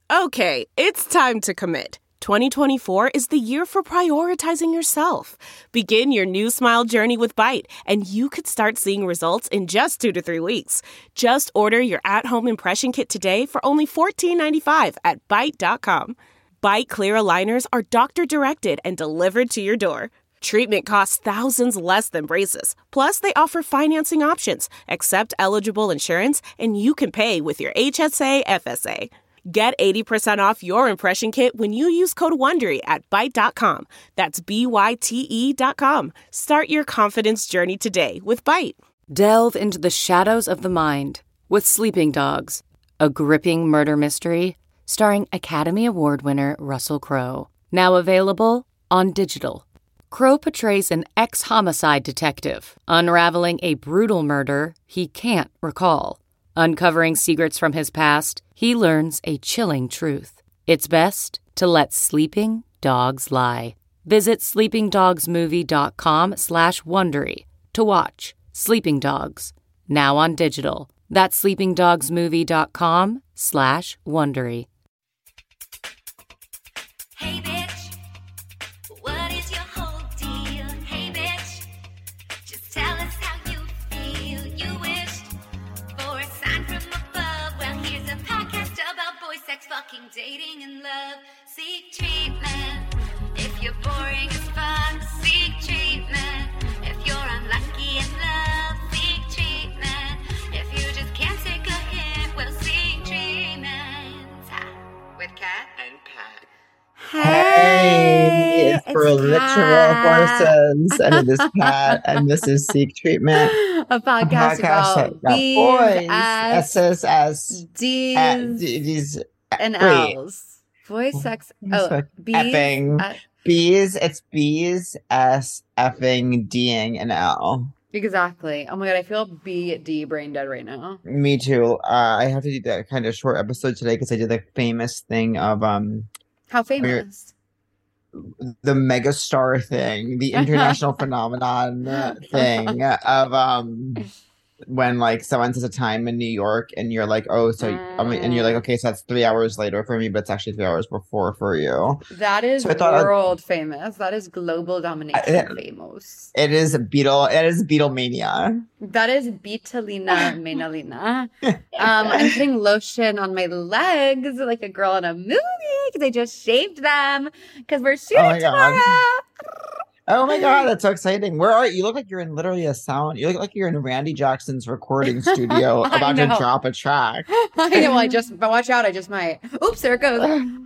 Okay, it's time to commit. 2024 is the year for prioritizing yourself. Begin your new smile journey with Byte, and you could start seeing results in just 2 to 3 weeks. Just order your at-home impression kit today for only $14.95 at Byte.com. Byte Clear aligners are doctor-directed and delivered to your door. Treatment costs thousands less than braces. Plus, they offer financing options, accept eligible insurance, and you can pay with your HSA FSA. Get 80% off your impression kit when you use code WONDERY at Byte.com. That's BYTE.com. Start your confidence journey today with Byte. Delve into the shadows of the mind with Sleeping Dogs, a gripping murder mystery starring Academy Award winner Russell Crowe. Now available on digital. Crowe portrays an ex-homicide detective unraveling a brutal murder he can't recall. Uncovering secrets from his past, he learns a chilling truth. It's best to let sleeping dogs lie. Visit sleepingdogsmovie.com/Wondery to watch Sleeping Dogs, now on digital. That's sleepingdogsmovie.com/Wondery. Hey bitch, what is your whole deal? Hey bitch, just tell us how you feel. You wished for a sign from above. Well, here's a podcast about boy sex, fucking, dating, and love. Seek treatment if you're boring as fuck. Seek treatment if you're unlucky in love. Seek treatment if you just can't take a hint. Well, seek treatment with Kat and Pat. Hey, it's for literal persons, and it is Pat, and this is Seek Treatment, a podcast about boys, SSS, D's, and L's. Boys, sex, B's, effing, B's, it's B's, S, effing, D'ing, and L. Exactly. Oh my god, I feel B-D brain dead right now. Me too. I have to do that kind of short episode today because I did the famous thing of How famous? The megastar thing, the international phenomenon thing of when like someone says a time in New York and you're like, oh, so and you're like, okay, so that's 3 hours later for me, but it's actually 3 hours before for you. That is world famous. That is global domination famous. It is Beatlemania. That is Beatalina Menalina. I'm putting lotion on my legs like a girl in a movie because I just shaved them because we're shooting tomorrow. Oh my god, that's so exciting. Where are you? You look like you're in literally a sound. You look like you're in Randy Jackson's recording studio about to drop a track. I know, but watch out, I just might. Oops, there it goes.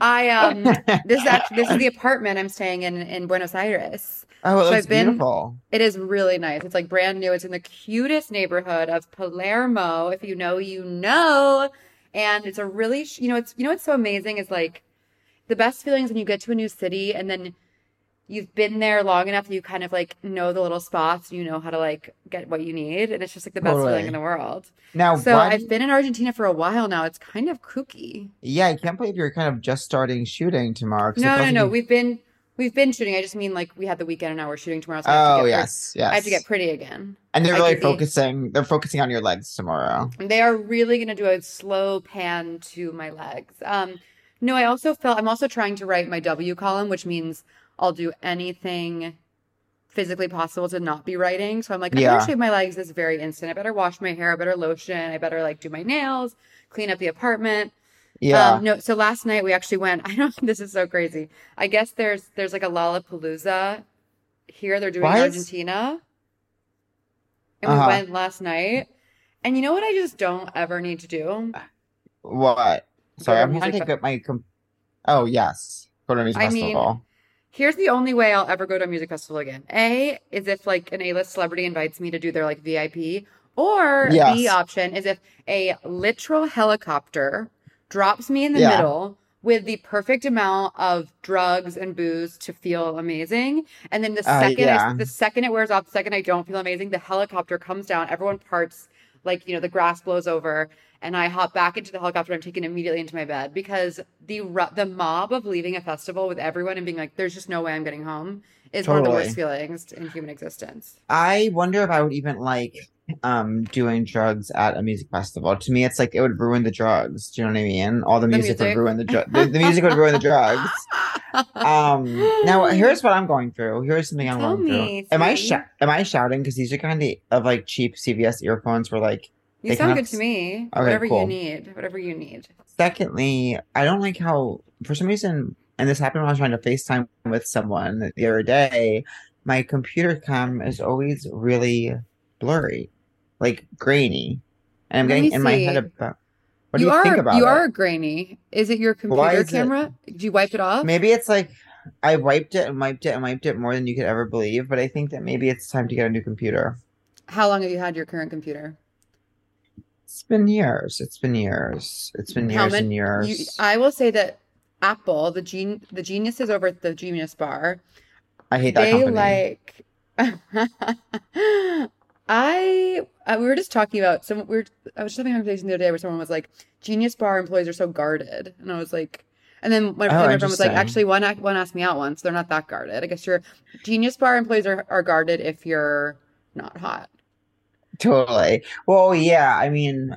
This is the apartment I'm staying in Buenos Aires. Oh, it looks beautiful. It is really nice. It's like brand new. It's in the cutest neighborhood of Palermo. If you know, you know. And it's a really, what's so amazing is like the best feelings when you get to a new city and then you've been there long enough that you kind of like know the little spots and you know how to like get what you need. And it's just like the best feeling in the world. Now, so I've been in Argentina for a while now. It's kind of kooky. Yeah, I can't believe you're kind of just starting shooting tomorrow. No. We've been shooting. I just mean like we had the weekend and now we're shooting tomorrow. So yes. I have to get pretty again. And they're really focusing. They're focusing on your legs tomorrow. They are really going to do a slow pan to my legs. No, I'm also trying to write my W column, which means I'll do anything physically possible to not be writing. So I'm like, I better shave my legs this very instant. I better wash my hair. I better lotion. I better like do my nails, clean up the apartment. Yeah. So last night we actually went, this is so crazy. I guess there's like a Lollapalooza here. They're doing in Argentina. And we went last night. And you know what I just don't ever need to do? What? Sorry, I'm trying to get my... Oh, yes. Go to a music festival. Here's the only way I'll ever go to a music festival again. A is if like an A-list celebrity invites me to do their like VIP. Or B option is if a literal helicopter drops me in the middle with the perfect amount of drugs and booze to feel amazing. And then the second it wears off, the second I don't feel amazing, the helicopter comes down, everyone parts, like, the grass blows over, and I hop back into the helicopter. I'm taken immediately into my bed because the mob of leaving a festival with everyone and being like, there's just no way I'm getting home is one of the worst feelings in human existence. I wonder if I would even like doing drugs at a music festival. To me, it's like it would ruin the drugs. Do you know what I mean? All the The music would music. ruin the music would ruin the drugs. Now here's what I'm going through. Here's something I'm Tell going through. me, Am I sweetie. am I shouting? Because these are kind of like cheap CVS earphones where like You they sound kind good of to me. okay, Whatever you cool. need. Whatever you need. Secondly, I don't like how for some reason, and this happened when I was trying to FaceTime with someone the other day, my computer cam is always really blurry, like grainy. And I'm Let me getting in my head see. about what do you think You about it? are grainy. Is it your Why computer is it? camera? Did you wipe it off? Maybe it's like I wiped it and wiped it and wiped it more than you could ever believe, but I think that maybe it's time to get a new computer. How long have you had your current computer? It's been years. It's been years. It's been How years many? and years. I will say that Apple, the geniuses over at the Genius Bar, I hate that they company. like. We were just talking about I was just having a conversation the other day where someone was like, Genius Bar employees are so guarded, and I was like, and then Oh, my friend was like, interesting. actually, one asked me out once. They're not that guarded. I guess your Genius Bar employees are guarded if you're not hot. Totally. Well, yeah. I mean,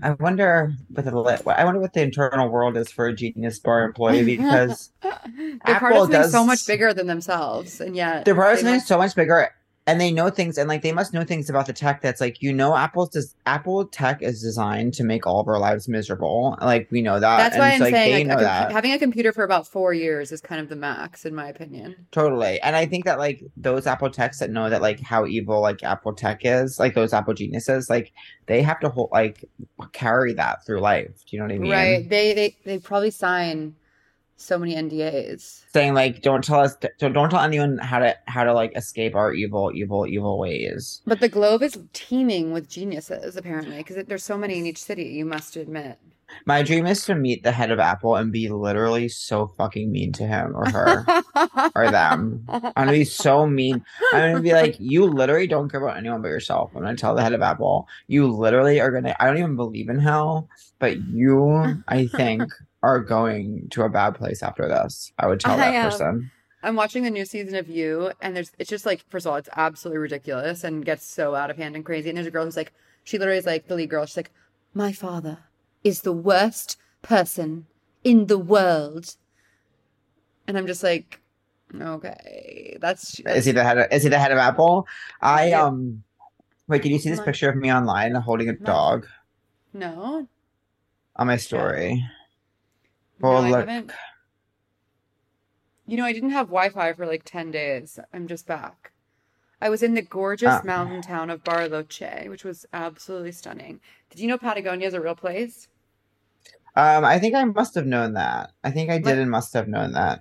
I wonder what the internal world is for a Genius Bar employee because They're part of Apple something so much does bigger than themselves, and yet their product they something must. so much bigger, and they know things, and like they must know things about the tech that's like Apple tech is designed to make all of our lives miserable. Like we know that, That's why and I'm so like saying they like know that. having a computer for about 4 years is kind of the max, in my opinion. Totally. And I think that like those Apple techs that know that like how evil like Apple tech is, like those Apple geniuses, like they have to hold like carry that through life. Do you know what I Right. mean? They probably sign so many NDAs. Saying like don't tell anyone how to like escape our evil ways. But the globe is teeming with geniuses, apparently, because there's so many in each city, you must admit. My dream is to meet the head of Apple and be literally so fucking mean to him or her or them. I'm gonna be so mean. I'm gonna be like, you literally don't care about anyone but yourself. I'm gonna tell the head of Apple, you literally are gonna. I don't even believe in hell, but you, I think, are going to a bad place after this. I would tell I that am. person. I'm watching the new season of You, and it's just like, first of all, it's absolutely ridiculous and gets so out of hand and crazy. And there's a girl who's like, she literally is like the lead girl. She's like, my father is the worst person in the world. And I'm just like, okay, Is he the head? Is he the head of Apple? I yeah, Wait, did you see this my, picture of me online holding a my, dog no, on my chat. story? No, Well, I look. haven't. You know, I didn't have Wi-Fi for like 10 days. I'm just back. I was in the gorgeous Uh, mountain town of Bariloche, which was absolutely stunning. Did you know Patagonia is a real place? I think I must have known that. I think I did Like, and must have known that.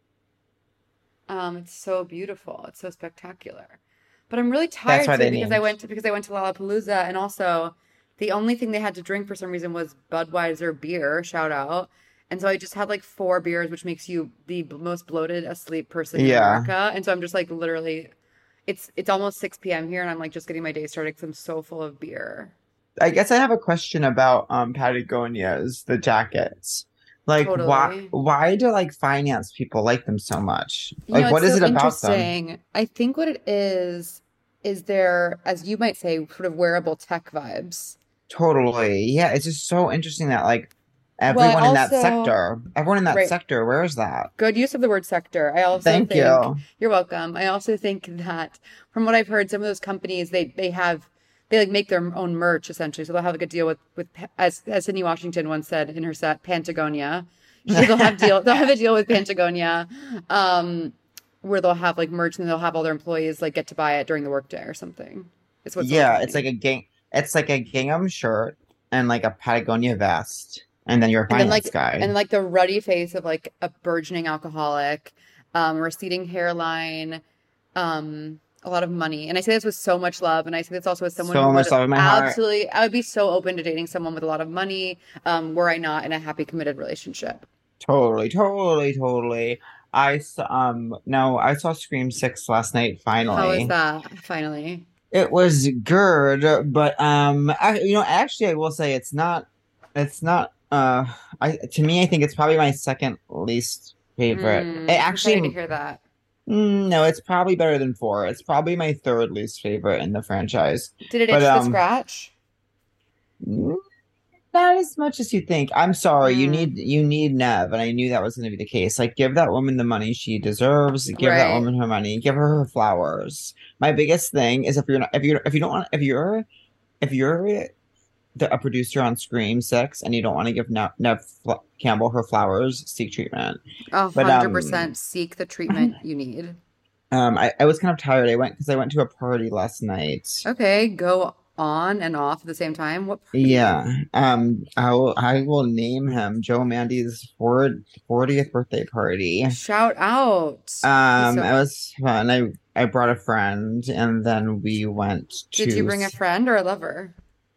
it's so beautiful. It's so spectacular. But I'm really That's tired why today they named. because I went to Lollapalooza, and also the only thing they had to drink for some reason was Budweiser beer, shout out. And so I just had like 4 beers, which makes you the most bloated asleep person in Yeah. America. And so I'm just like literally it's almost 6 p.m. here, and I'm like just getting my day started because I'm so full of beer. I guess I have a question about Patagonia's the jackets. Like Totally. why do like finance people like them so much? You know, Like it's what is so it about them? interesting. I think what it is there, as you might say, sort of wearable tech vibes. Totally. Yeah, it's just so interesting that like Well, I everyone in that right, sector, where is that? good use of the word sector. I also Thank think, you. you're welcome. I also think that from what I've heard, some of those companies, they like make their own merch essentially. So they'll have like a deal as Sydney Washington once said in her set, Patagonia. They'll have a deal with Patagonia, where they'll have like merch and they'll have all their employees like get to buy it during the workday or something. It's what someone Yeah, told me. it's like a gingham shirt and like a Patagonia vest, and then you're a And then finance guy. the ruddy face of like a burgeoning alcoholic, receding hairline, a lot of money. And I say this with so much love, and I say this also as someone who So would much love in my heart. absolutely, I would be so open to dating someone with a lot of money, were I not in a happy committed relationship. Totally, totally, totally. No, I saw Scream 6 last night How is finally. that? Finally. It was good, but actually I will say it's not I to me I think it's probably my second least favorite. I'm sorry to hear that. No, it's probably better than 4. It's probably my third least favorite in the franchise. Did it But itch to scratch? mm, not as much as you think. I'm sorry. Mm, You need Nev, and I knew that was going to be the case. Like, give that woman the money she deserves. Give that right. woman her money. Give her her flowers. My biggest thing is if you don't want if you're a producer on Scream 6 and you don't want to give Campbell her flowers, seek treatment. But 100% seek the treatment you need. I was kind of tired. I went to a party last night. Okay, go on and off at the same time. What party? Yeah. I will name him Joe Mandy's 40th birthday party. Shout out. So, It was fun. I brought a friend and then we went did you to bring a friend or a lover?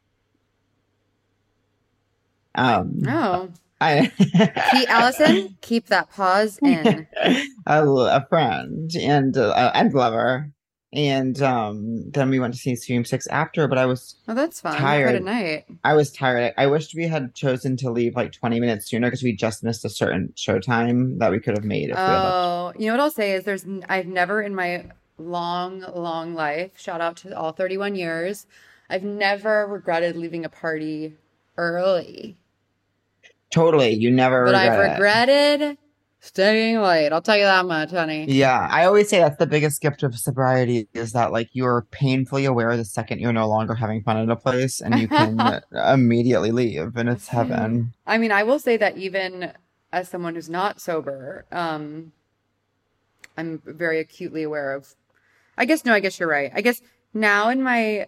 um No. I Allison, keep that pause in. a friend and lover. And then we went to see Scream 6 after, but I was Oh, that's fun. Quite a tired. night. I was tired. I wished we had chosen to leave like 20 minutes sooner because we just missed a certain showtime that we could have made if we had left. Oh, you know what I'll say is I've never in my long, long life, shout out to all 31 years, I've never regretted leaving a party early. Totally. You never But I've regret it. regretted staying late. I'll tell you that much, honey. Yeah, I always say that's the biggest gift of sobriety is that like you're painfully aware the second you're no longer having fun at a place and you can immediately leave and it's heaven. I mean, I will say that even as someone who's not sober, I'm very acutely aware of, I guess you're right. I guess now in my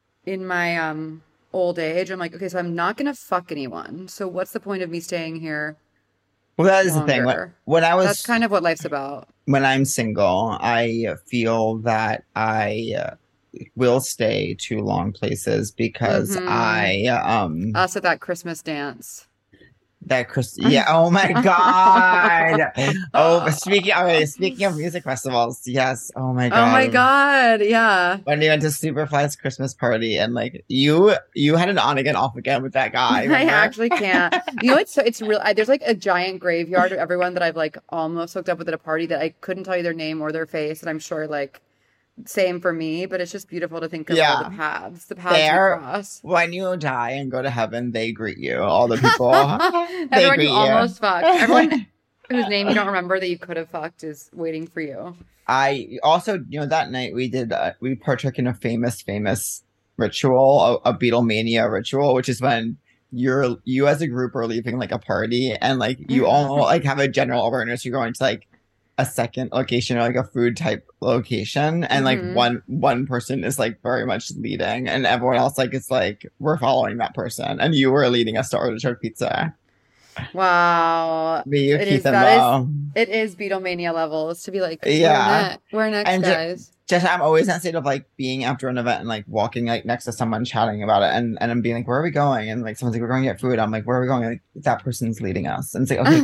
old age, I'm like, okay, so I'm not gonna fuck anyone. So what's the point of me staying here Well, that is the thing. longer? When That's kind of what life's about. when I'm single, I feel that I will stay to long places because Mm-hmm. Us at that Christmas dance. Yeah, oh my God. Oh, speaking of music festivals, yes. Oh my Oh my God. God, yeah. When we went to Superfly's Christmas party and like you had an on again, off again with that guy. I Remember? actually can't. You know, it's real. There's like a giant graveyard of everyone that I've like almost hooked up with at a party that I couldn't tell you their name or their face, and I'm sure like same for me. But it's just beautiful to think of all the paths we There, cross. when you die and go to heaven, they greet you. All the people, they Everyone greet you you. almost fucked. Everyone whose name you don't remember that you could have fucked is waiting for you. I also, that night we partook in a famous ritual, a Beatlemania ritual, which is when you as a group are leaving like a party and like you all like have a general awareness. You're going to like a second location or like a food type location, and like Mhm. one person is like very much leading, and everyone else like it's like we're following that person, and you were leading us to artichoke pizza. Wow. Me, you, It Keith, is and that Mo. It is Beatlemania levels to be like, Yeah. we're next, And guys. just I'm always in that state of like being after an event and like walking like next to someone chatting about it and I'm being like, where are we going? And like someone's like, we're going to get food. I'm like, where are we going? Like, that person's leading us. And it's like, okay,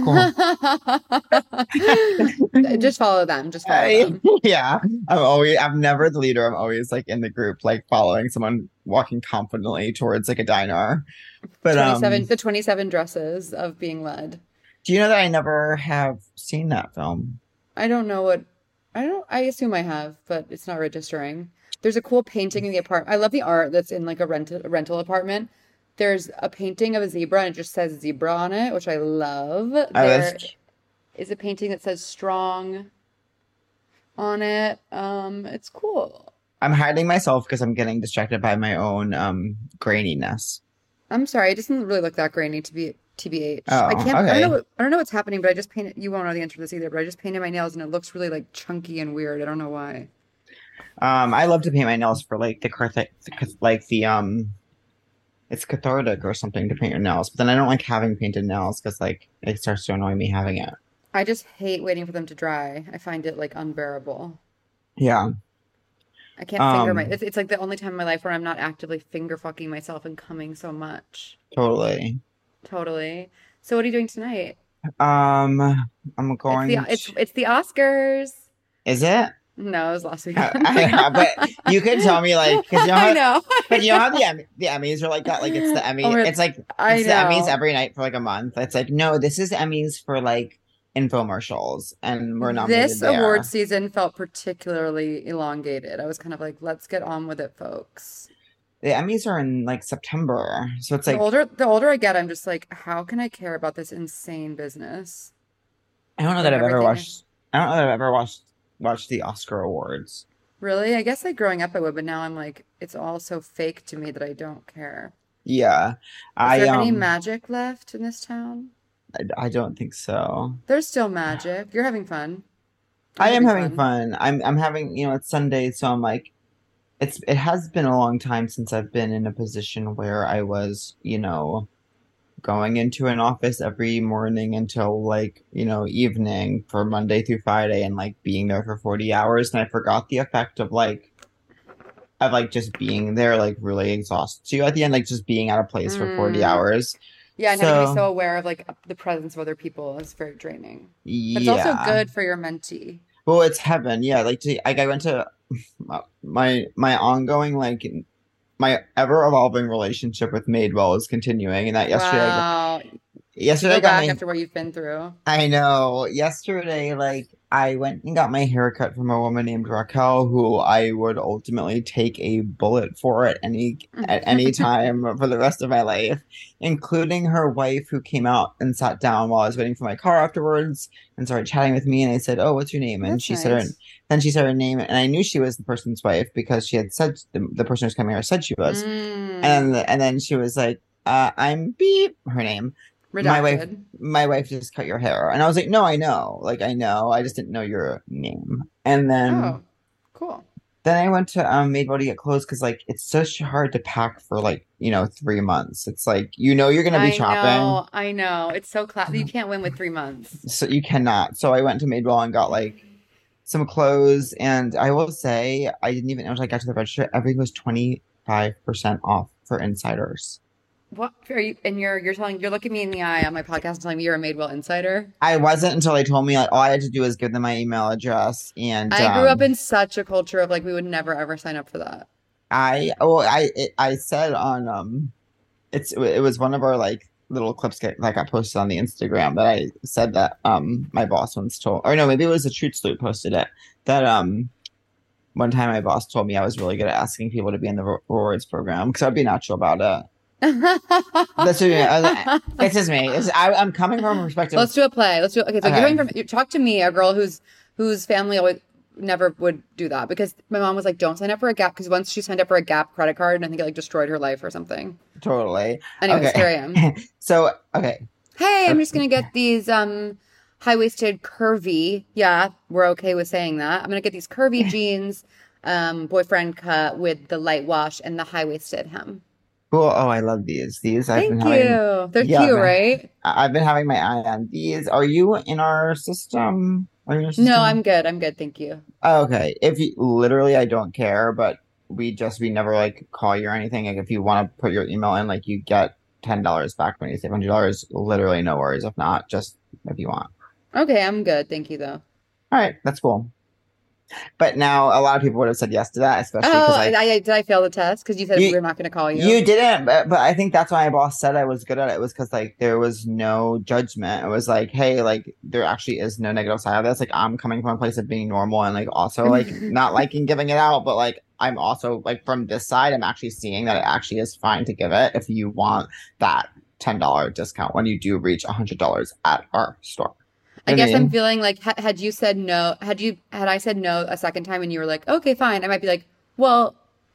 cool. Just follow them. Just follow them. Yeah. I'm never the leader. I'm always like in the group, like following someone walking confidently towards like a diner. But 27 dresses of being led. do you know that I never have seen that film? I don't know what I assume I have, but it's not registering. There's a cool painting in the apartment. I love the art that's in like a rental apartment. There's a painting of a zebra and it just says zebra on it, which I love. There is a painting that says strong on it. It's cool. I'm hiding myself because I'm getting distracted by my own graininess. I'm sorry, it doesn't really look that grainy to be TBH. Oh, I can't. okay. I don't know what's happening, but I just painted. You won't know the answer to this either. But I just painted my nails, and it looks really like chunky and weird. I don't know why. I love to paint my nails for like it's cathartic or something to paint your nails, but then I don't like having painted nails because like it starts to annoy me having it. I just hate waiting for them to dry. I find it like unbearable. Yeah. I can't finger my. It's like the only time in my life where I'm not actively finger fucking myself and coming so much. Totally. Totally. So what are you doing tonight? I'm going. It's the Oscars. Is it? No, it was last week. But you could tell me like because you know how, I know. but you know how the Emmys are like that. Like it's the Emmy. Oh, It's like I it's the Emmys know. every night for like a month. It's like no, this is Emmys for like infomercials, and we're This nominated award there. season felt particularly elongated. I was kind of like, let's get on with it, folks. The Emmys are in like September, so it's The like older I get, I'm just like, how can I care about this insane business? I don't know that Like I've ever everything. watched. I don't know that I've ever watched the Oscar awards. Really? I guess like growing up I would, but now I'm like, it's all so fake to me that I don't care. Yeah, Is I there any magic left in this town? I don't think so. There's still magic. You're having fun. I'm I am having having fun. fun. I'm having, it's Sunday, so I'm like it has been a long time since I've been in a position where I was, going into an office every morning until like, evening for Monday through Friday and like being there for 40 hours. And I forgot the effect of like just being there like really exhausts you at the end, like just being at a place for 40 Mm. hours. Yeah, and having to be so So aware of like the presence of other people is very draining. But it's also yeah. good for your mentee. Well, it's heaven. Yeah, like I went to my ongoing like my ever evolving relationship with Madewell is continuing, and that Wow. You yesterday go I got back my after what you've been through. I know yesterday like I went and got my hair cut from a woman named Raquel, who I would ultimately take a bullet for at any time for the rest of my life, including her wife, who came out and sat down while I was waiting for my car afterwards and started chatting with me. And I said, "Oh, what's your name?" And That's she said nice. then she said her name, and I knew she was the person's wife because she had said the person who's coming here said she was. Mm. And then she was like, "I'm beep," her name. My wife, Redacted. my wife just cut your hair, and I was like, "No, I know, like I know, I just didn't know your name." And then Oh, cool. then I went to Madewell to get clothes because like it's such hard to pack for like 3 months. It's like you're gonna be shopping, I know. It's so class. You can't win with 3 months. so you cannot. So I went to Madewell and got like some clothes, and I will say I didn't even know until I got to the register. Everything was 25% off for insiders. What are you? And you're looking me in the eye on my podcast and telling me you're a Madewell insider. I wasn't until they told me like all I had to do was give them my email address, and I grew up in such a culture of like we would never ever sign up for that. I said on it was one of our like little clips that got posted on the Instagram that I said that my boss once told, or no, maybe it was a Truth Sloop posted it, that one time my boss told me I was really good at asking people to be in the rewards program because I'd be natural about it. That's what it's just me. I'm coming from a perspective. Let's do a play. Let's do. Okay, so you're Okay. coming from. You talk to me, a girl whose family always never would do that because my mom was like, "Don't sign up for a Gap," because once she signed up for a Gap credit card, and I think it like destroyed her life or something. Totally. Anyways, here I Okay. am. So, okay. Hey, I'm just gonna get these high-waisted curvy. Yeah, we're okay with saying that. I'm gonna get these curvy jeans, boyfriend cut with the light wash and the high-waisted hem. Cool. Oh, I love these. I've Thank been having, you. They're yeah, cute, right? I've been having my eye on these. Are you in our system? Are you in our No, system? I'm good. I'm good. Thank you. Oh, okay. If you literally, I don't care, but we never like call you or anything. Like if you want to put your email in, like you get $10 back when you save $100. Literally, no worries. If not, just if you want. Okay, I'm good. Thank you, though. All right, that's cool. But now a lot of people would have said yes to that, especially Oh, because did I fail the test? Because you said You- we're not going to call you. you didn't, but I think that's why my boss said I was good at it was because like there was no judgment. It was like, hey, like there actually is no negative side of this. Like I'm coming from a place of being normal and like also like not liking giving it out, but like I'm also like from this side, I'm actually seeing that it actually is fine to give it if you want that $10 discount when you do reach $100 at our store. I You know what guess I'm mean? feeling like had you said no, had I said no a second time and you were like, okay, fine, I might be like, well,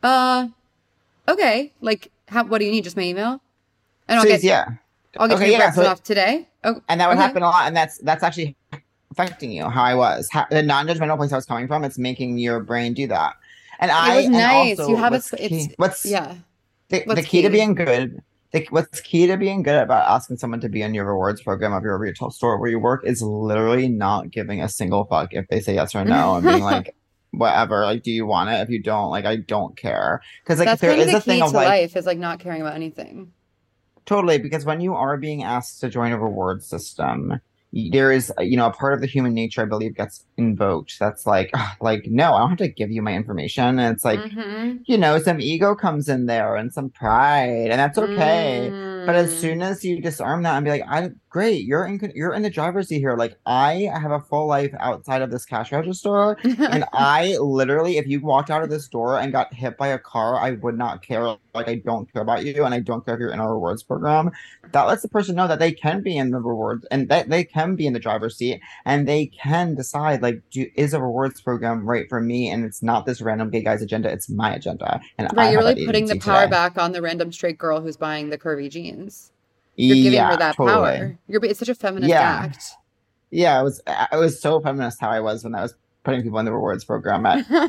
okay, like what do you need? Just my email, and So, yeah. I'll get Okay, you yeah, breakfast so- off today. Oh, And that would okay. happen a lot, and that's actually affecting you. How I was the non-judgmental place I was coming from. It's making your brain do that. And It was and nice. also You have what's it's key, what's yeah. the what's key to key? being good. What's key to being good about asking someone to be in your rewards program of your retail store where you work is literally not giving a single fuck if they say yes or no and being like, whatever, like, do you want it? If you don't, like, I don't care. Because like That's there kind of is the a thing key of to like life is like not caring about anything. totally, because when you are being asked to join a reward system, there is, a part of the human nature, I believe, gets invoked. That's like, no, I don't have to give you my information. And it's like, Mm-hmm. some ego comes in there and some pride, and that's okay. But as soon as you disarm that and be like, great, you're in the driver's seat here. Like, I have a full life outside of this cash register, and I literally, if you walked out of this door and got hit by a car, I would not care. Like, I don't care about you, and I don't care if you're in a rewards program. That lets the person know that they can be in the rewards and that they can be in the driver's seat, and they can decide, like, is a rewards program right for me? And it's not this random gay guy's agenda, it's my agenda. And I Right, you're have that really putting the agency power today. back on the random straight girl who's buying the curvy jeans. You're giving her Yeah, that totally. power. It's such a feminist Yeah. act. Yeah, it was so feminist how I was when I was putting people in the rewards program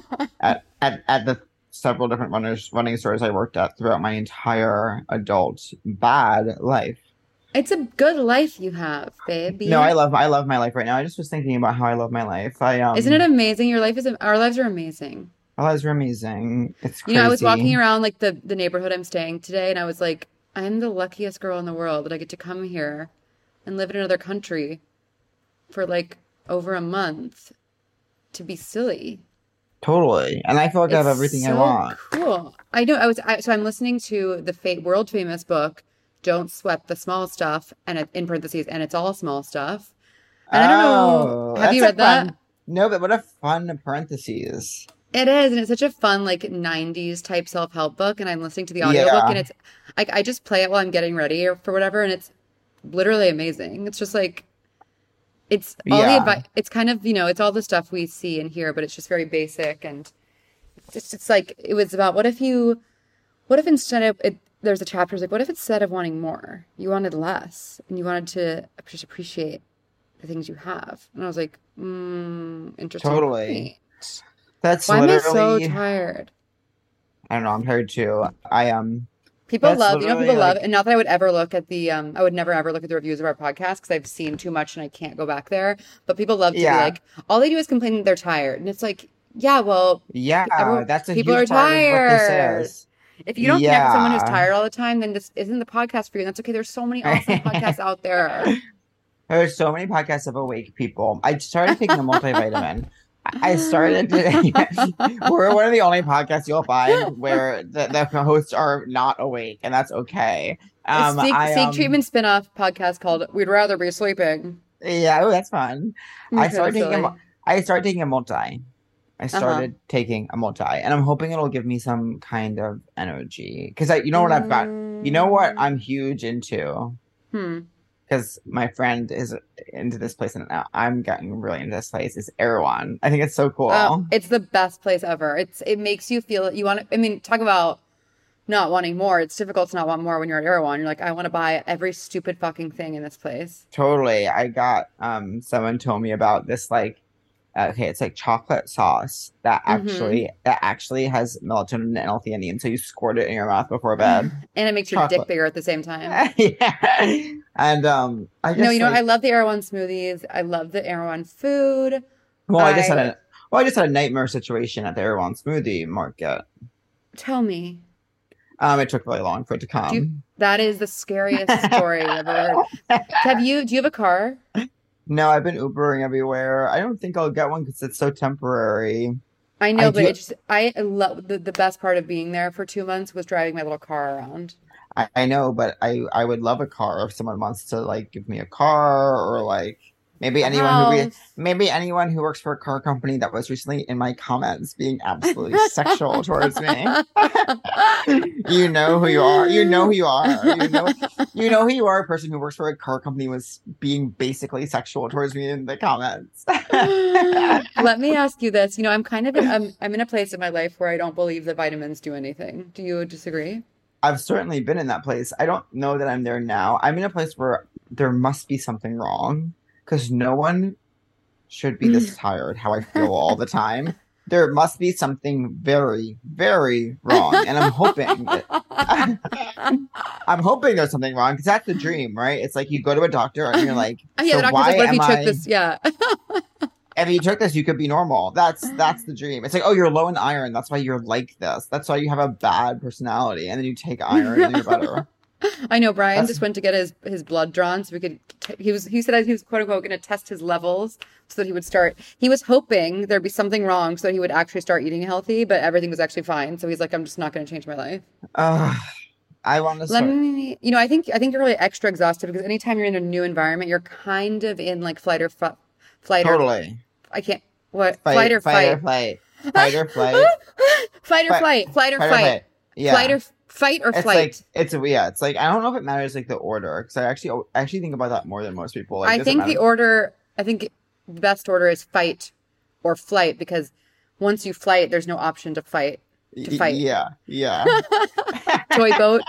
at the several different running stores I worked at throughout my entire adult bad life. It's a good life you have, baby. No, I love my life right now. I just was thinking about how I love my life. Isn't it amazing? Our lives are amazing. Our lives are amazing. It's You know, I was walking crazy. around like the neighborhood I'm staying today, and I was like, I'm the luckiest girl in the world that I get to come here and live in another country for like over a month to be silly. Totally. And I feel like I have It's everything I so want. cool. I know. So I'm listening to the world famous book, Don't Sweat the Small Stuff, and in parentheses, and it's all small stuff. And I don't know. Have you that's read that? No, but what a fun parentheses. It is, and it's such a fun, like 90s type self-help book. And I'm listening to the audiobook, and it's like I just play it while I'm getting ready or for whatever, and it's literally amazing. It's just like it's all the advice. It's kind of, it's all the stuff we see and hear, but it's just very basic, and it's like it was about what if instead of it, there's a chapter like what if instead of wanting more, you wanted less, and you wanted to just appreciate the things you have. And I was like, interesting. Totally. Point. That's Why am I so literally tired? I don't know, I'm tired too. People That's love, literally, people love, like- and not that I would ever look at I would never ever look at the reviews of our podcast because I've seen too much and I can't go back there. But people love to be Yeah. like, all they do is complain that they're tired. And it's like, yeah, well, That's a people huge are part of what this tired. is. If you don't connect with someone who's Yeah. tired all the time, then this isn't the podcast for you. And that's okay. There's so many awesome podcasts out there. There's so many podcasts of awake people. I started taking a multivitamin. I started to, we're one of the only podcasts you'll find where the hosts are not awake, and that's okay. Seek Treatment spin-off podcast called We'd Rather Be Sleeping. Yeah, that's fun. I Okay, started silly. taking a multi. I started taking a multi, and I'm hoping it'll give me some kind of energy. Because you know what I've got? You know what I'm huge into? Because my friend is into this place, and I'm getting really into this place. Is Erewhon. I think it's so cool. It's the best place ever. It makes you feel you want to. I mean, talk about not wanting more. It's difficult to not want more when you're at Erewhon. You're like, I want to buy every stupid fucking thing in this place. Totally. I got someone told me about this it's like chocolate sauce that actually has melatonin and L-theanine, so you squirt it in your mouth before bed. And it makes your dick bigger at the same time. Yeah. And I just I love the Erewhon smoothies. I love the Erewhon food. I just had a nightmare situation at the Erewhon smoothie market. Tell me. It took really long for it to come. That is the scariest story I've ever heard. Do you have a car? No, I've been Ubering everywhere. I don't think I'll get one because it's so temporary. I know, but I love the best part of being there for 2 months was driving my little car around. I know, but I would love a car if someone wants to give me a car, or maybe anyone who works for a car company that was recently in my comments being absolutely sexual towards me. You know who you are. You know who you are. You know who you are. A person who works for a car company was being basically sexual towards me in the comments. Let me ask you this. I'm I'm in a place in my life where I don't believe that vitamins do anything. Do you disagree? I've certainly been in that place. I don't know that I'm there now. I'm in a place where there must be something wrong, because no one should be this tired how I feel all the time. There must be something very, very wrong. And I'm hoping there's something wrong, because that's the dream, right? It's like you go to a doctor and you're like, The doctor's like, what if you took this? Yeah. If you took this, you could be normal. That's the dream. It's like, oh, you're low in iron. That's why you're like this. That's why you have a bad personality. And then you take iron and you're better. I know Brian just went to get his blood drawn so we could. He said he was quote unquote going to test his levels so that he would start. He was hoping there'd be something wrong so that he would actually start eating healthy, but everything was actually fine. So he's like, I'm just not going to change my life. I want to Let start. me. You know, I think you're really extra exhausted because anytime you're in a new environment, you're kind of in like flight or Totally. I can't. What? Flight or fight. Fight or flight. Fight or flight. Flight or fight. Yeah. Fight or fight or It's flight. like it's like I don't know if it matters like the order because I actually think about that more than most people. Like, I does it think the matter? order. I think the best order is fight or flight because once you flight, there's no option to fight. To fight. Yeah. Toy boat.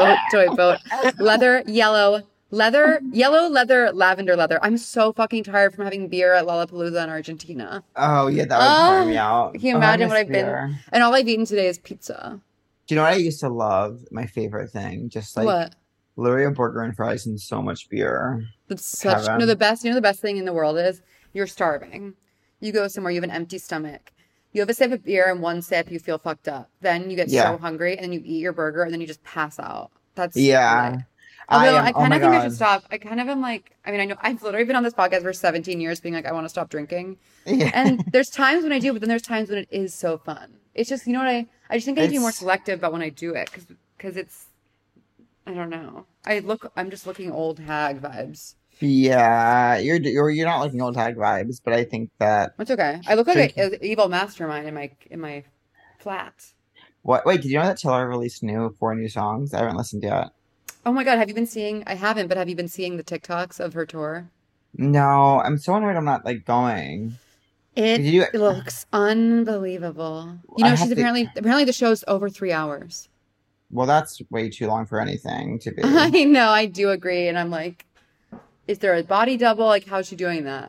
Leather, yellow, leather, lavender leather. I'm so fucking tired from having beer at Lollapalooza in Argentina. Oh yeah, that would tire me out. Can you imagine what miss I've been? beer. And all I've eaten today is pizza. Do you know what I used to love? My favorite thing, just like What? literally a burger and fries and so much beer. That's such Heaven. the best. You know the best thing in the world is you're starving. You go somewhere, you have an empty stomach. You have a sip of beer and one sip, you feel fucked up. Then you get Yeah. so hungry and then you eat your burger and then you just pass out. That's Yeah. lit. Although I oh kind my of think I God. should stop. I kind of am like, I mean, I know I've literally been on this podcast for 17 years being like, I want to stop drinking. Yeah. And there's times when I do, but then there's times when it is so fun. It's just, you know what I just think I need to be more It's- selective about when I do it because it's, I don't know. I'm just looking old hag vibes. Yeah, you're not looking old hag vibes, but I think that It's okay. I look like Drinking. an evil mastermind in my flat. what? Wait, did you know that Taylor released 4 new songs? I haven't listened yet. Oh my God, have you been seeing? I haven't, but have you been seeing the TikToks of her tour? No, I'm so annoyed I'm not like going. It Did you- looks unbelievable. You I know, have she's to- apparently the show's over 3 hours. Well, that's way too long for anything to be. I know, I do agree, and I'm like, is there a body double? Like, how's she doing that?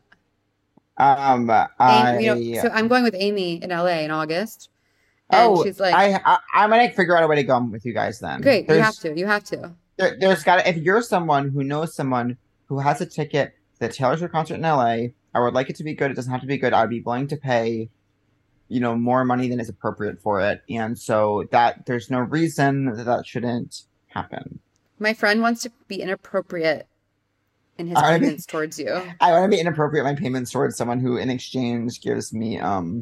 So I'm going with Amy in LA in August, and she's like, I'm gonna figure out a way to go with you guys then. great, you have to. There's got to, if you're someone who knows someone who has a ticket to the Taylor Swift concert in LA, I would like it to be good. It doesn't have to be good. I'd be willing to pay, more money than is appropriate for it. And so that there's no reason that shouldn't happen. My friend wants to be inappropriate in his I mean- payments towards you. I want to be inappropriate in my payments towards someone who in exchange gives me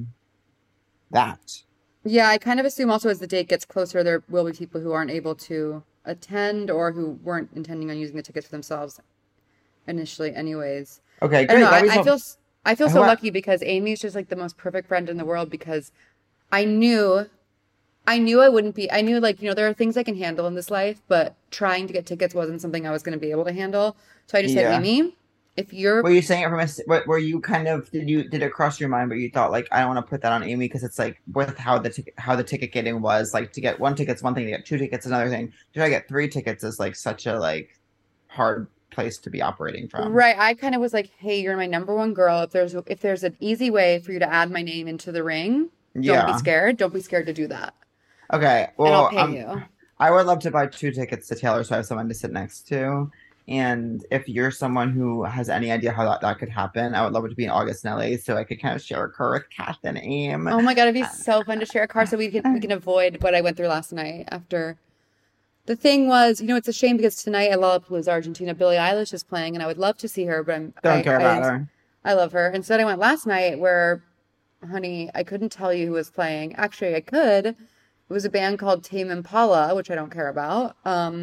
that. Yeah, I kind of assume also as the date gets closer, there will be people who aren't able to attend or who weren't intending on using the tickets for themselves initially, anyways. Okay, I great. don't know. That'd be I feel so What? lucky because Amy's just like the most perfect friend in the world because I knew I wouldn't be. I knew there are things I can handle in this life, but trying to get tickets wasn't something I was going to be able to handle. So I just said, Yeah. Amy, if you're Were you saying it from what were you kind of did it cross your mind but you thought like I don't want to put that on Amy because it's like with how the ticket getting was like to get 1 ticket's one thing, to get 2 tickets another thing. To get 3 tickets is like such a like hard place to be operating from. right, I kind of was like, hey, you're my number one girl. If there's an easy way for you to add my name into the ring, don't Yeah. be scared. Don't be scared to do that. Okay. And I'll Well, pay you. I would love to buy 2 tickets to Taylor so I have someone to sit next to. And if you're someone who has any idea how that could happen, I would love it to be in August in LA so I could kind of share a car with Kath and Aim. Oh my God, it'd be so fun to share a car so we can avoid what I went through last night after. The thing was, it's a shame because tonight at Lollapalooza, Argentina, Billie Eilish is playing and I would love to see her, but Don't care about her. I love her. Instead, I went last night where, honey, I couldn't tell you who was playing. Actually, I could. It was a band called Tame Impala, which I don't care about.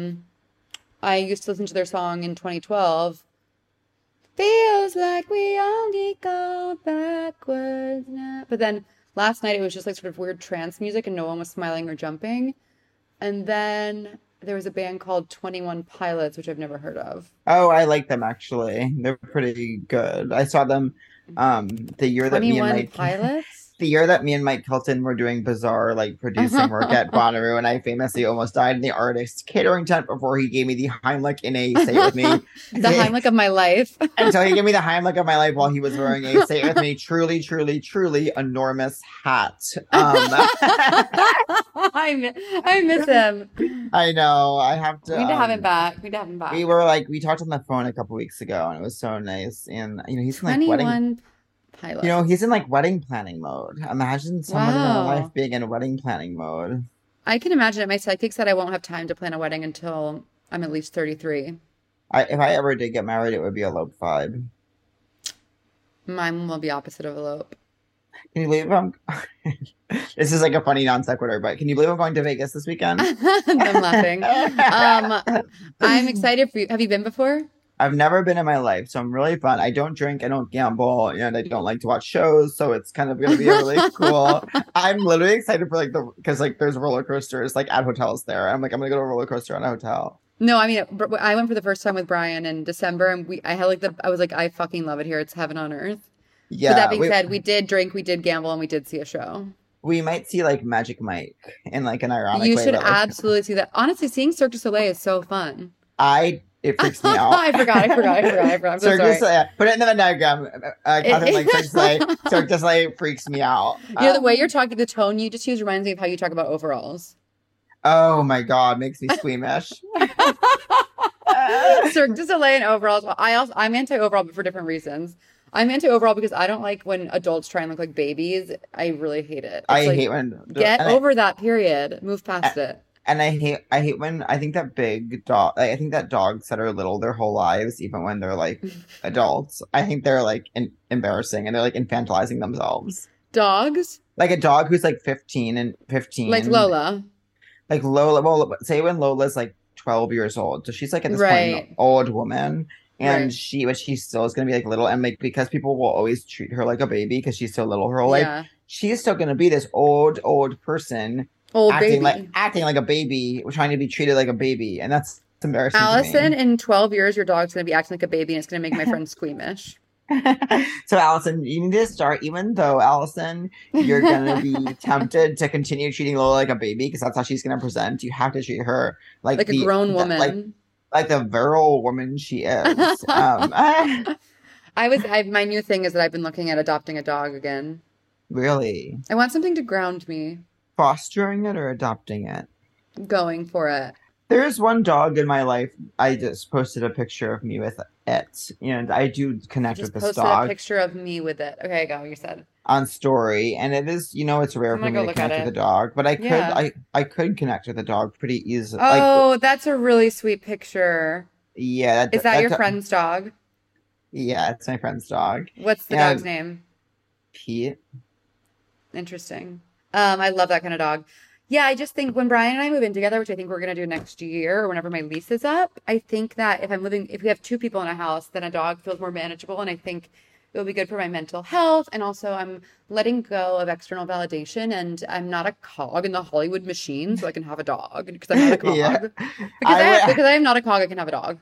I used to listen to their song in 2012. Feels like we only go backwards now. But then last night it was just like sort of weird trance music and no one was smiling or jumping. And then there was a band called 21 Pilots, which I've never heard of. Oh, I like them actually. They're pretty good. I saw them the year that me and 21 Mike Pilots? the year that me and Mike Kelton were doing bizarre like producing work at Bonnaroo and I famously almost died in the artist's catering tent before he gave me the Heimlich in a Say It With Me. The Heimlich of my life. Until he gave me the Heimlich of my life while he was wearing a Say It With Me truly, truly, truly enormous hat. I miss him. I know. I have to We need to have him back. We talked on the phone a couple weeks ago and it was so nice. And he's in like 21 wedding Pilots. he's in like wedding planning mode. Imagine someone in Wow. real life being in wedding planning mode. I can imagine it. My psychic said I won't have time to plan a wedding until I'm at least 33. If I ever did get married, it would be elope vibe. Mine will be opposite of elope. Can you believe I'm? This is like a funny non sequitur, but can you believe I'm going to Vegas this weekend? I'm laughing. I'm excited for you. Have you been before? I've never been in my life, so I'm really fun. I don't drink, I don't gamble, and I don't like to watch shows, so it's kind of going to be a really cool. I'm literally excited for like because like there's roller coasters like at hotels there. I'm going to go to a roller coaster on a hotel. No, I mean, I went for the first time with Brian in December, and I was like, I fucking love it here. It's heaven on earth. Yeah. But that being said, we did drink, we did gamble, and we did see a show. We might see like Magic Mike in like an ironic way. You should but, like, absolutely see that. Honestly, seeing Cirque du Soleil is so fun. It freaks me out. I forgot. I'm so Cirque du sorry. Soleil. Put it in the Venn diagram. Catherine, like Cirque du Soleil freaks me out. You know, the way you're talking, the tone you just use reminds me of how you talk about overalls. Oh my God, makes me squeamish. Cirque du Soleil and overalls. I'm anti-overall, but for different reasons. I'm anti-overall because I don't like when adults try and look like babies. I really hate it. I hate when get over that period. Move past it. And I hate when I think that big dog. I think that dogs that are little their whole lives, even when they're like adults, I think they're like embarrassing and they're like infantilizing themselves. Dogs, like a dog who's like 15, like Lola. Like Lola. Well, say when Lola's like 12 years old, so she's like at this point an old woman, and she still is gonna be like little, and like because people will always treat her like a baby because she's so little her whole life, she's still gonna be this old person. Acting like a baby, trying to be treated like a baby, and that's embarrassing. Allison, in 12 years, your dog's gonna be acting like a baby, and it's gonna make my friends squeamish. So, Allison, you need to start. Even though Allison, you're gonna be tempted to continue treating Lola like a baby because that's how she's gonna present. You have to treat her like a grown woman, like the virile woman she is. my new thing is that I've been looking at adopting a dog again. Really? I want something to ground me. Fostering it or adopting it? Going for it. There's one dog in my life. I just posted a picture of me with it, and I do connect with this dog. Just posted a picture of me with it. Okay, go. You said on story, and it is, it's rare for me to connect with a dog, but I could connect with a dog pretty easily. Oh, that's a really sweet picture. Yeah, is that your friend's dog? Yeah, it's my friend's dog. What's the dog's name? Pete. Interesting. I love that kind of dog. Yeah, I just think when Brian and I move in together, which I think we're going to do next year or whenever my lease is up, I think that if we have two people in a house, then a dog feels more manageable. And I think it will be good for my mental health. And also I'm letting go of external validation, and I'm not a cog in the Hollywood machine, so I can have a dog because I'm not a cog. Yeah. Because I am not a cog, I can have a dog.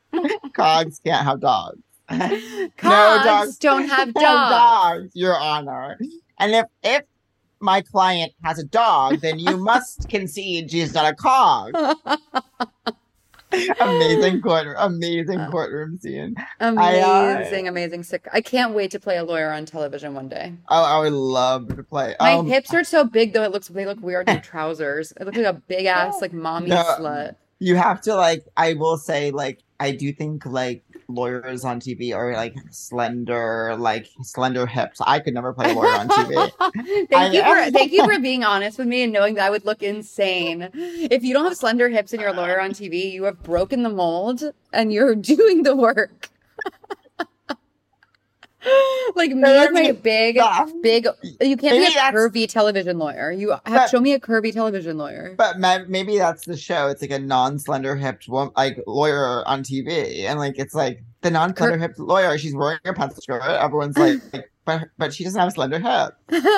Cogs can't have dogs. Cogs don't have dogs. Your Honor. And if my client has a dog, then you must concede she's not a cog. Amazing courtroom scene. Amazing. I can't wait to play a lawyer on television one day. Oh, I would love to play. My hips are so big though; they look weird in trousers. I look like a big ass mommy slut. You have to I will say I do think lawyers on TV are slender hips. I could never play a lawyer on TV. Thank you for being honest with me and knowing that I would look insane. If you don't have slender hips and you're a lawyer on TV, you have broken the mold and you're doing the work. Me with my big. You can't be a curvy television lawyer. You have to show me a curvy television lawyer. But maybe that's the show. It's like a non-slender hipped lawyer on TV, and it's the non-slender hipped lawyer. She's wearing a pencil skirt. Everyone's but she doesn't have slender hips.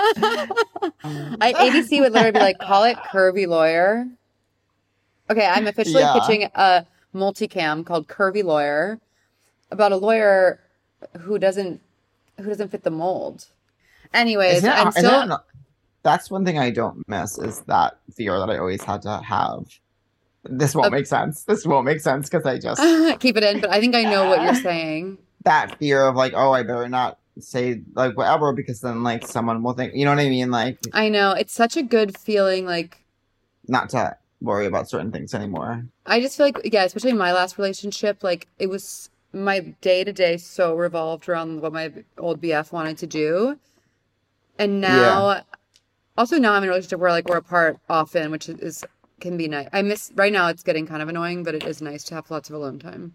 ABC would literally be call it curvy lawyer. Okay, I'm officially pitching a multicam called Curvy Lawyer about a lawyer who doesn't fit the mold. Anyways, that's one thing I don't miss is that fear that I always had to have. This won't make sense. This won't make sense because I just keep it in. But I think I know what you're saying. That fear of I better not say whatever because then someone will think, you know what I mean? I know, it's such a good feeling not to worry about certain things anymore. I just feel especially in my last relationship, it was my day-to-day so revolved around what my old BF wanted to do. And now, also now I'm in a relationship where we're apart often, which is can be nice. I miss right now. It's getting kind of annoying, but it is nice to have lots of alone time.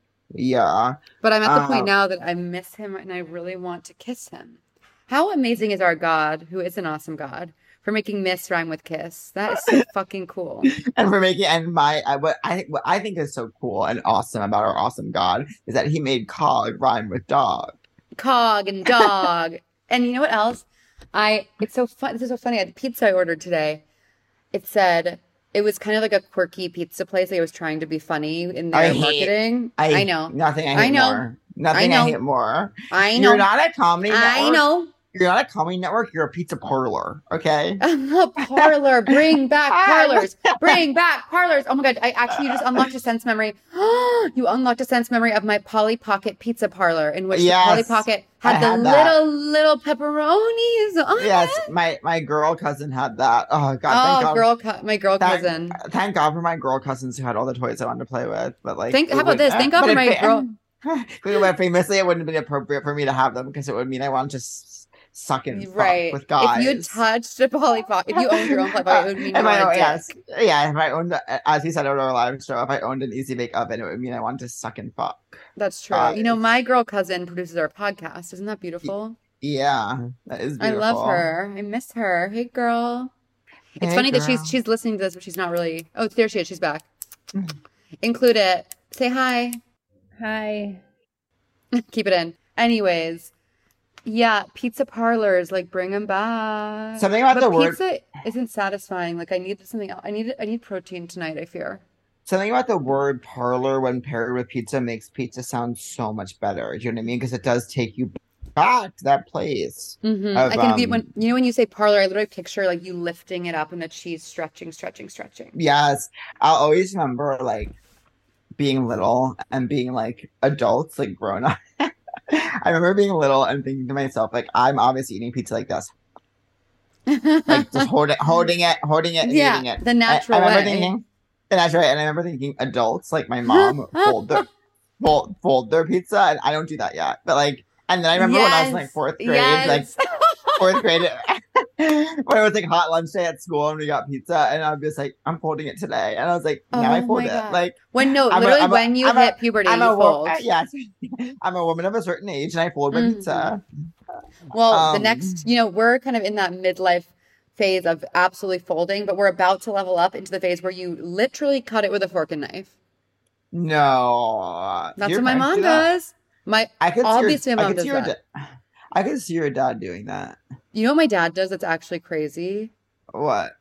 Yeah. But I'm at the point Um, now that I miss him and I really want to kiss him. How amazing is our God, who is an awesome God, for making miss rhyme with kiss? That is so fucking cool. and for making and what I think is so cool and awesome about our awesome God is that he made cog rhyme with dog. Cog and dog. And you know what else? It's so fun. This is so funny. The pizza I ordered today, it said it was kind of like a quirky pizza place. They was trying to be funny in their marketing. I know. Nothing I I hate know. more. Nothing I I know. hate more. I You're know. not a comedy I network. know. You're not a comedy network. You're a pizza parlor. Okay. A parlor. Bring back parlors. Bring back parlors. Oh my God. You just unlocked a sense memory. You unlocked a sense memory of my Polly Pocket pizza parlor in which the Polly Yes, Pocket I had the had that. little pepperonis on Yes, it. my girl cousin had that. Oh God, thank God. My girl Thank, cousin. thank God for my girl cousins who had all the toys I wanted to play with. But like, How about this? Thank God for my girl. But famously, it wouldn't have been appropriate for me to have them because it would mean I want to suck and fuck Right. with guys. If you touched a Polly Pocket, if you owned your own Polly Pocket, it would mean you If I wanted own- dick. yes, if I owned, as you said on our live show, if I owned an Easy Bake Oven, it would mean I wanted to suck and fuck. That's true. You know, my girl cousin produces our podcast. Isn't that beautiful? Yeah, that is I beautiful. love her. I miss her. Hey, girl. It's Hey, funny that girl. she's listening to this, but she's not really. Oh, there she is. She's back. Include it. Say hi. Hi. Keep it in. Anyways, yeah, pizza parlors, like bring them back. Something about But the word. pizza isn't satisfying. Like I need something else. I need protein tonight, I fear. Something about the word parlor when paired with pizza makes pizza sound so much better. Do you know what I mean? Because it does take you back to that place. Mm-hmm. Of, I can be when you say parlor, I literally picture like you lifting it up and the cheese stretching. Yes, I'll always remember like being little and being like adults, like grown up. I remember being little and thinking to myself, like, I'm obviously eating pizza like this. Like just holding it, and Yeah, eating it. the natural I remember way. thinking, and that's right. And I remember thinking adults, like my mom, fold their pizza, and I don't do that yet. But like, and then I remember when I was in like fourth grade, like Yes. fourth grade, when it was like hot lunch day at school and we got pizza, and I was just like, I'm folding it today, and I was like, now I Oh fold my it. God. Like, When I'm a- literally I'm a- when you I'm a- hit puberty, I'm you a fold. yes, I'm a woman of a certain age, and I fold my Mhm. pizza. Well, the Um, next, we're kind of in that midlife phase of absolutely folding, but we're about to level up into the phase where you literally cut it with a fork and knife. No, That's your what my parents mom do that? does. I could Obviously, my I mom could does see your that. I could see your dad doing that. You know what my dad does that's actually crazy? What?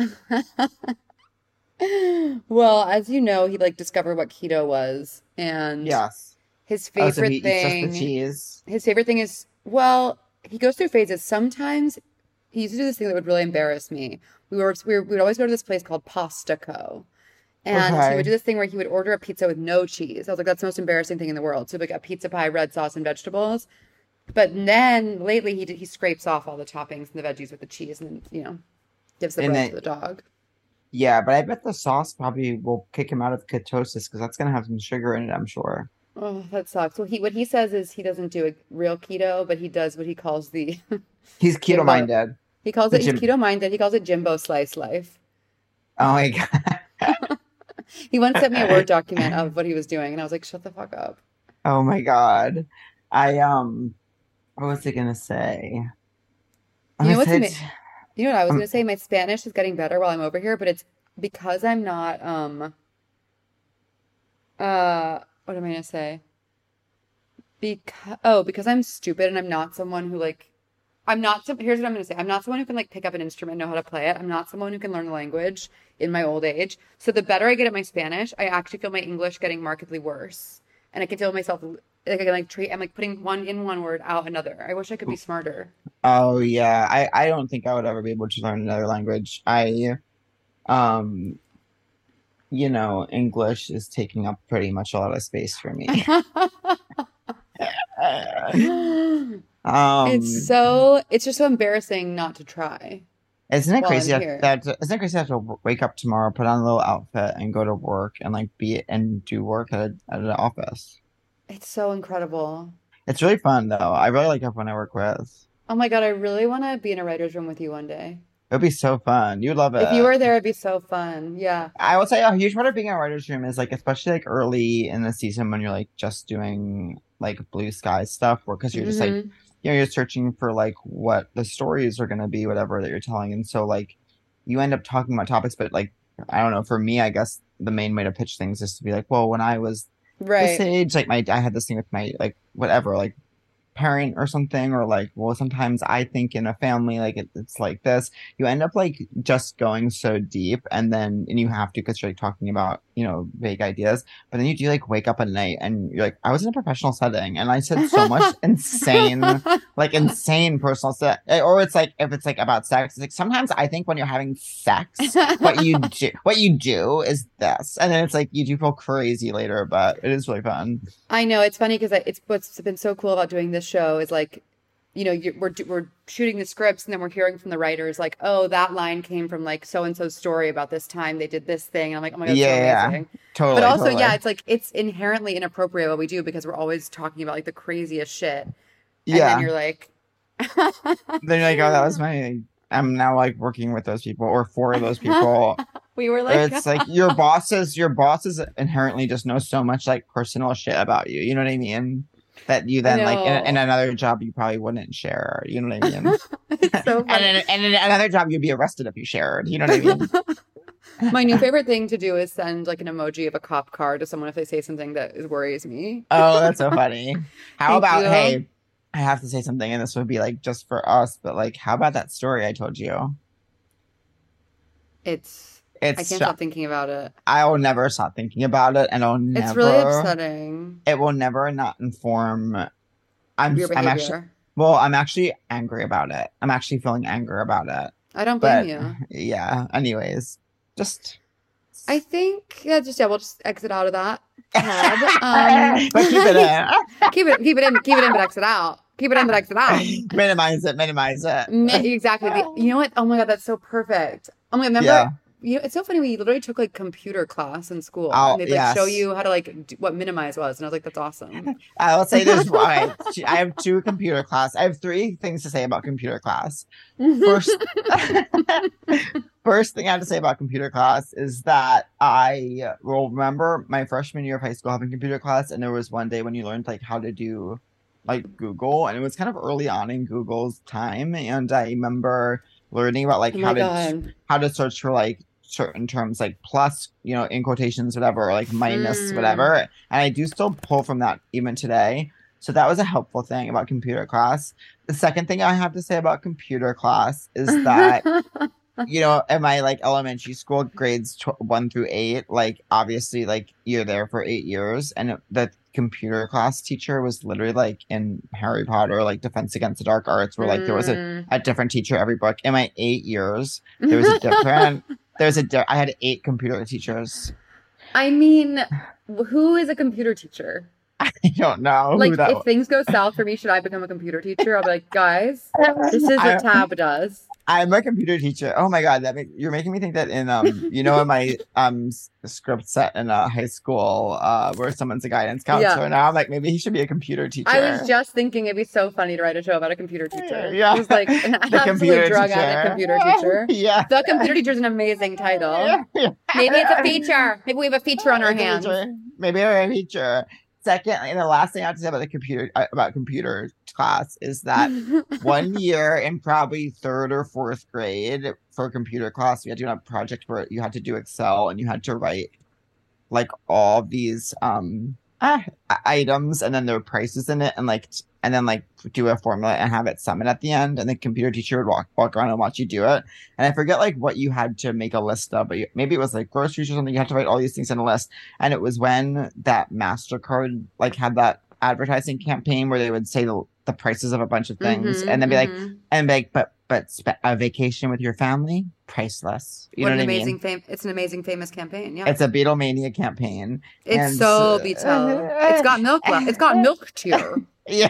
Well, as you know, he like discovered what keto was, and Yes. his Oh, so favorite he eats just thing. the cheese. His favorite thing is, well, he goes through phases. Sometimes he used to do this thing that would really embarrass me. We would always go to this place called Pasta Co. And he Okay. would do this thing where he would order a pizza with no cheese. I was like, that's the most embarrassing thing in the world. So like a pizza pie, red sauce, and vegetables. But then lately he scrapes off all the toppings and the veggies with the cheese and, gives the And bread then- to the dog. Yeah, but I bet the sauce probably will kick him out of ketosis because that's gonna have some sugar in it, I'm sure. Oh, that sucks. Well, what he says is he doesn't do a real keto, but he does what he calls the He's keto minded. he calls it he's Jim- keto minded. He calls it Jimbo Slice Life. Oh my god. He once sent me a Word document of what he was doing, and I was like, shut the fuck up. Oh my god. What was I gonna say? You know what's I ama- said- You know what I was gonna say? My Spanish is getting better while I'm over here, but it's because I'm not what am I gonna say? Because I'm stupid and I'm not someone who like here's what I'm gonna say. I'm not someone who can like pick up an instrument and know how to play it. I'm not someone who can learn the language in my old age. So the better I get at my Spanish, I actually feel my English getting markedly worse. And I can feel myself like I can like I'm like putting one word out another. I wish I could be smarter. Oh yeah. I don't think I would ever be able to learn another language. English is taking up pretty much a lot of space for me. It's just so embarrassing not to try. Isn't it while crazy I'm here. isn't it crazy I have to wake up tomorrow, put on a little outfit, and go to work and like do work at an office? It's so incredible. It's really fun though. I really like everyone I work with. Oh my God, I really want to be in a writer's room with you one day. It'd be so fun. You'd love If you it. were there, it'd be so fun. Yeah. I would say a huge part of being a writer's room is like, especially like early in the season when you're like just doing like blue sky stuff, or because you're just like, Hmm. you're searching for like what the stories are gonna be, whatever that you're telling, and so like you end up talking about topics, but like I don't know, for me, I guess the main way to pitch things is to be like, well, when I was this Right. age, like my I had this thing with my like whatever, like parent or something, or like, well, sometimes I think in a family like it's like this. You end up like just going so deep, and you have to, because you're like talking about, vague ideas, but then you do like wake up at night and you're like, I was in a professional setting and I said so much insane personal stuff. Or it's like, if it's like about sex, it's like sometimes I think when you're having sex, what you do is this, and then it's like you do feel crazy later, but it is really fun. I know it's funny because it's what's been so cool about doing this show is like, we're shooting the scripts and then we're hearing from the writers like, oh, that line came from like so and so's story about this time they did this thing. And I'm like, oh my God, it's so Yeah, amazing. totally, But also, totally. yeah, it's like it's inherently inappropriate what we do because we're always talking about like the craziest shit. And then Yeah. you're like, Then you're like, oh, that was my. I'm now like working with those people or for those people. we were Or like, it's like your bosses inherently just know so much like personal shit about you. You know what I mean? That you I then like in know. another job you probably wouldn't share. You know what I mean? It's so And funny. in another job you'd be arrested if you shared. You know what I mean? My new favorite thing to do is send like an emoji of a cop car to someone if they say something that worries me. Oh, that's so funny. How Thank about, you. hey, I have to say something, and this would be like just for us, but like, how about that story I told you? I It's can't stop thinking about it. I will never stop thinking about it, and It's really upsetting. it will never not inform. Your I'm actually, behavior. well, I'm actually angry about it. I'm actually feeling anger about it. I don't blame But you. yeah, anyways, just I think we'll just exit out of that tab. but keep it in. Keep it in, but exit out. Keep it in, but exit out. Minimize it, minimize it. Exactly. You know what? Oh my God, that's so perfect. Oh my God, remember? Yeah. It's so funny. We literally took like computer class in school, Oh, and they'd like show yes. you how to like do what minimize was, and I was like, that's awesome. I will say this. Right. I have two computer class. I have three things to say about computer class. First, first thing I have to say about computer class is that I will remember my freshman year of high school having computer class, and there was one day when you learned like how to do like Google, and it was kind of early on in Google's time, and I remember learning about like Oh my God. how to search for like certain terms like plus, in quotations, whatever, or like minus, whatever. And I do still pull from that even today. So that was a helpful thing about computer class. The second thing I have to say about computer class is that, in my like elementary school grades 1 through 8, like obviously like you're there for 8 years, and the computer class teacher was literally like in Harry Potter, like Defense Against the Dark Arts, where like there was a different teacher every book. In my 8 years, there was a different. I had 8 computer teachers. I mean, who is a computer teacher? I don't know Like, who that if was. things go south for me, should I become a computer teacher? I'll be like, guys, this is what Tab does. I'm a computer teacher. Oh my God, you're making me think that in in my script set in high school where someone's a guidance counselor. Yeah. Now I'm like, maybe he should be a computer teacher. I was just thinking it'd be so funny to write a show about a computer teacher. Yeah. Who's like an The absolute computer drug teacher. addict computer teacher. Yeah. The computer teacher is an amazing title. Maybe it's a feature. Maybe we have a feature on our hands. Maybe I'm a feature. Second, and the last thing I have to say about computer class is that one year in probably 3rd or 4th grade for computer class, we had to do a project where you had to do Excel and you had to write like all these items and then there were prices in it, and then like do a formula and have it sum it at the end, and the computer teacher would walk around and watch you do it. And I forget like what you had to make a list of, but maybe it was like groceries or something. You had to write all these things in a list. And it was when that MasterCard like had that advertising campaign where they would say the prices of a bunch of things, and then be like, a vacation with your family, priceless. You What know an what I amazing mean? it's an amazing famous campaign. Yeah. It's a Beatlemania campaign. It's and so Beatle. It's got milk left. It's got milk tier. Yeah,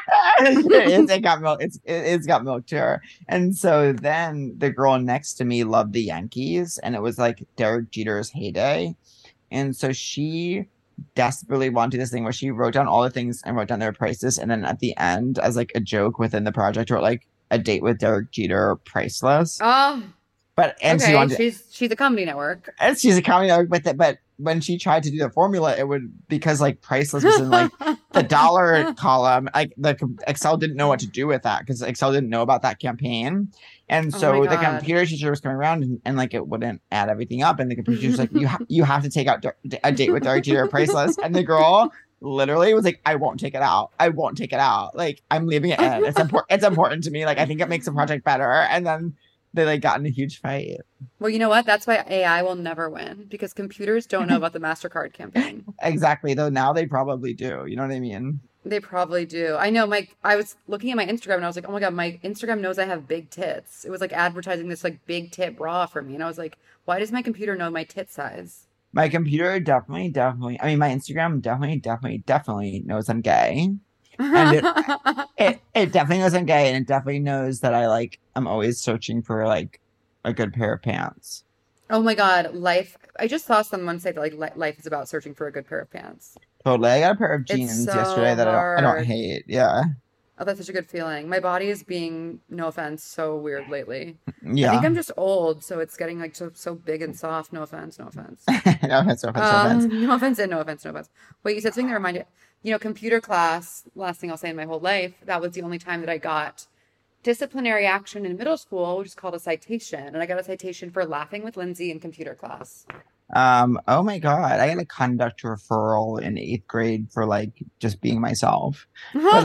it got milk. It's got milk to her. And so then the girl next to me loved the Yankees, and it was like Derek Jeter's heyday. And so she desperately wanted this thing where she wrote down all the things and wrote down their prices, and then at the end, as like a joke within the project, wrote like A Date with Derek Jeter priceless. Oh, But and she okay. wanted She's a comedy network. and she's a comedy network with it, but when she tried to do the formula, it would because like priceless was in like the dollar column. Like the Excel didn't know what to do with that because Excel didn't know about that campaign, and Oh so my the God. computer teacher was coming around and like it wouldn't add everything up, and the computer teacher was like, you have to take out A Date with Derek Jeter priceless, and the girl literally was like, I won't take it out. I won't take it out. Like I'm leaving it in. It's important. It's important to me. Like I think it makes the project better, and then they like got in a huge fight. Well, you know what? That's why AI will never win because computers don't know about the MasterCard campaign. Exactly. Though now they probably do. You know what I mean? They probably do. I know. I was looking at my Instagram and I was like, oh my God, my Instagram knows I have big tits. It was like advertising this like big tit bra for me, and I was like, why does my computer know my tit size? My computer definitely. I mean, my Instagram definitely knows I'm gay, and it definitely knows I'm gay, and it definitely knows that I'm always searching for like a good pair of pants. Oh my God, life. I just saw someone say that like life is about searching for a good pair of pants. Totally. I got a pair of It's jeans so yesterday that I don't hard. hate. Yeah, Oh, that's such a good feeling. My body is being, no offense, so weird lately. I think yeah. I'm just old, so it's getting like so big and soft. No offense, no offense. No offense, no offense, no offense. No offense and no offense, no offense. Wait, you said something that reminded, computer class, last thing I'll say in my whole life, that was the only time that I got disciplinary action in middle school, which is called a citation. And I got a citation for laughing with Lindsay in computer class. Oh my God, I got a conduct referral in 8th grade for like just being myself. But,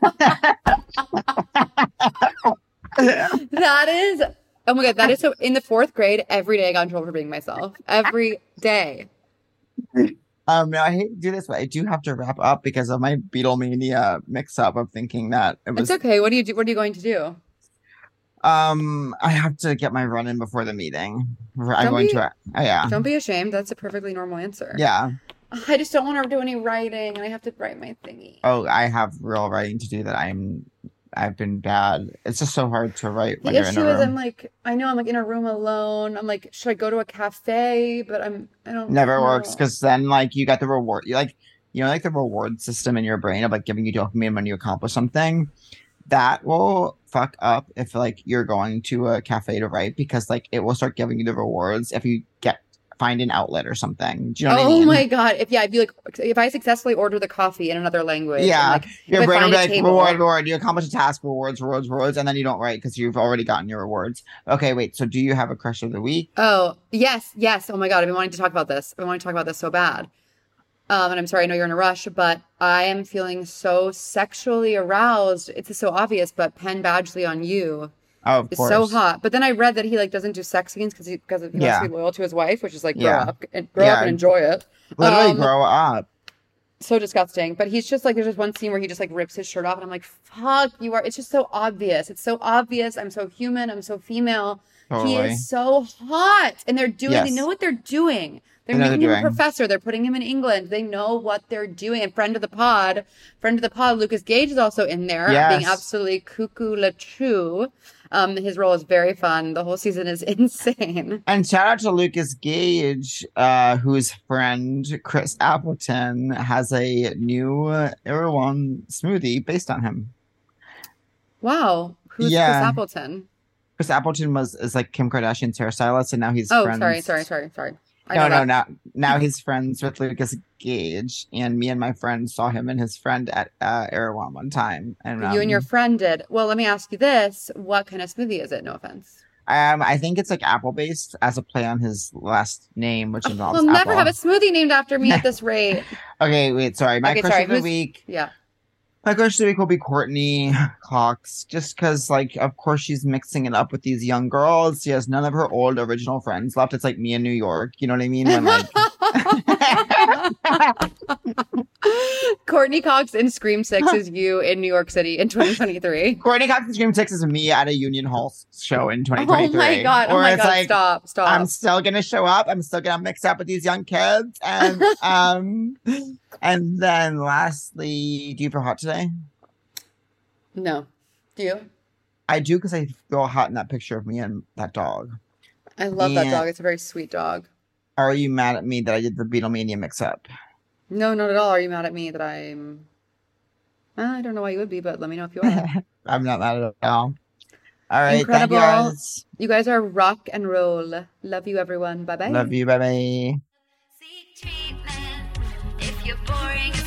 That is, oh my God, that is so, in the 4th grade, every day I got in trouble for being myself. Every day. no, I hate to do this, but I do have to wrap up because of my Beatlemania mix-up of thinking that it It's was. okay. What are you going to do? I have to get my run in before the meeting. I'm Don't going be- to. Yeah, Don't be ashamed. That's a perfectly normal answer. yeah. I just don't want to do any writing and I have to write my thingy. Oh, I have real writing to do that. I've been bad. It's just so hard to write The when you're in issue a is room. I'm like in a room alone. I'm like, should I go to a cafe? But I don't Never works know. because then like you got the reward. Like the reward system in your brain of like giving you dopamine when you accomplish something. That will fuck up if like you're going to a cafe to write because like it will start giving you the rewards if you find an outlet or something. Do you know what I Oh mean? my God. If I successfully order the coffee in another language, and Yeah, like your if I brain will find be a like table. reward. You accomplish a task, rewards, and then you don't write because you've already gotten your rewards. Okay, wait. So do you have a crush of the week? Oh, yes. Oh my God. I've been wanting to talk about this. I've been wanting to talk about this so bad. And I'm sorry, I know you're in a rush, but I am feeling so sexually aroused. It's so obvious, but Penn Badgley on You Oh, of is course. so hot. But then I read that he like doesn't do sex scenes because he wants Yeah. to be loyal to his wife, which is like Yeah. grow Yeah. up and enjoy it. Literally Um, grow up. So disgusting. But he's just like, there's just one scene where he just like rips his shirt off, and I'm like, fuck, you are. It's just so obvious. It's so obvious. I'm so human. I'm so female. He Totally. is so hot, and they're doing. They Yes. know what they're doing. They're They know making they're him a doing. professor. They're putting him in England. They know what they're doing. And friend of the pod, Lucas Gage is also in there, being Yes. absolutely cuckoo la true. His role is very fun. The whole season is insane. And shout out to Lucas Gage, whose friend Chris Appleton has a new Erewhon smoothie based on him. Wow, who's Yeah. Chris Appleton? Chris Appleton is like Kim Kardashian's hairstylist, and now he's Oh, friends. sorry. I know No, that. now he's friends with Lucas Gage, and me and my friend saw him and his friend at Erewhon one time. And You and your friend did. Well, let me ask you this. What kind of smoothie is it? No offense. I think it's like apple based as a play on his last name, which involves We'll never apple. have a smoothie named after me at this rate. Okay, wait, sorry. My Okay, crush sorry, of the who's- week. Yeah. My crush of the week will be Courtney Cox, just because, like, of course, she's mixing it up with these young girls. She has none of her old original friends left. It's like me in New York. You know what I mean? When like, Courtney Cox in Scream 6 is you in New York City in 2023. Courtney Cox in Scream 6 is me at a Union Hall show in 2023. Oh my God. Where it's like, Stop. I'm still gonna show up. I'm still gonna mix up with these young kids, and and then lastly, do you feel hot today? No. Do you? I do because I feel hot in that picture of me and that dog. I love that Yeah. dog. It's a very sweet dog. Are you mad at me that I did the Beatlemania mix up? No, not at all. Are you mad at me that I don't know why you would be, but let me know if you are. I'm not mad at all. All right. Thank you, Incredible. guys. You guys are rock and roll. Love you, everyone. Bye bye. Love you. Bye bye. Seek treatment if you're boring as